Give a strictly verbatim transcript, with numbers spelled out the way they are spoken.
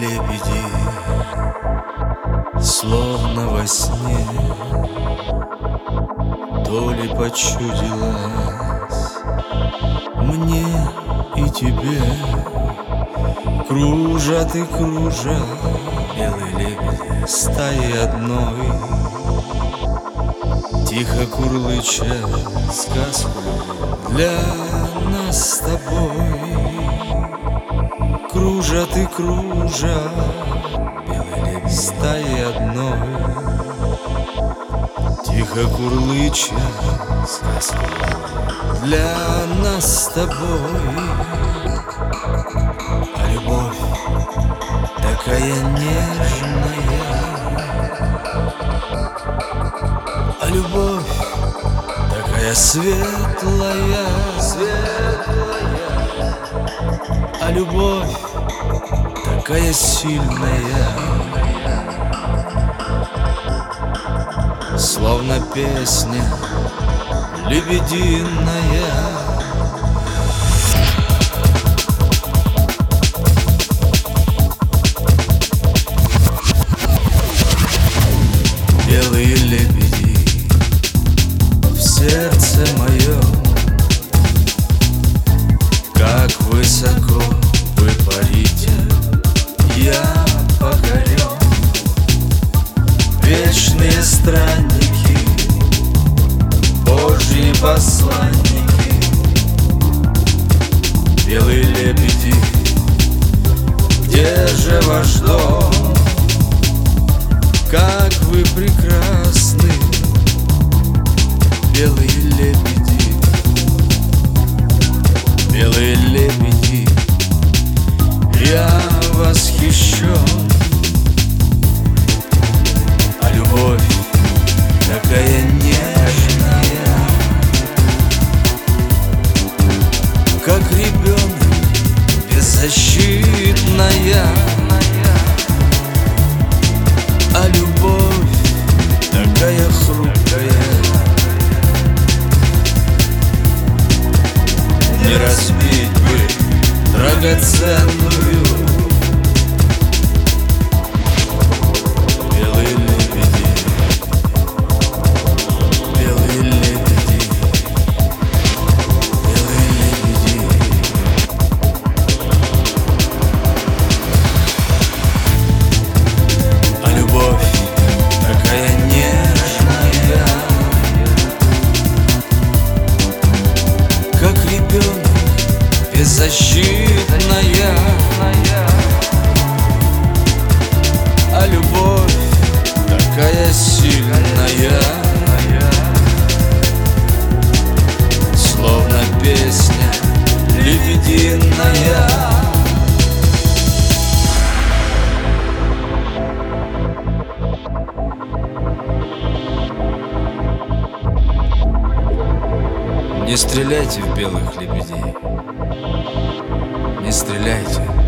лебеди, словно во сне, то ли почудилась мне и тебе. Кружат и кружат белые лебеди стаи одной, тихо курлыча сказку для нас с тобой. Кружат и кружат белые лебеди стаи одной, тихо курлыча сказку для нас с тобой. А любовь такая нежная, а любовь такая светлая, светлая, а любовь такая сильная, словно песня лебединая. Белые лебеди в сердце моем, как высоко вы парите, я покорен. Вечные странники, Божьи посланники, белые лебеди, где же ваш дом? Как вы прекрасны, белые лебеди, белые лебеди, я восхищен. А любовь такая нежная, как ребенок беззащитная. А любовь такая хрупкая, не разбить бы драгоценную. Белые лебеди, белые лебеди, белые лебеди. А любовь такая нежная, как ребенок беззащитная. А любовь такая сильная, словно песня лебединая. Не стреляйте в белых лебедей, не стреляйте.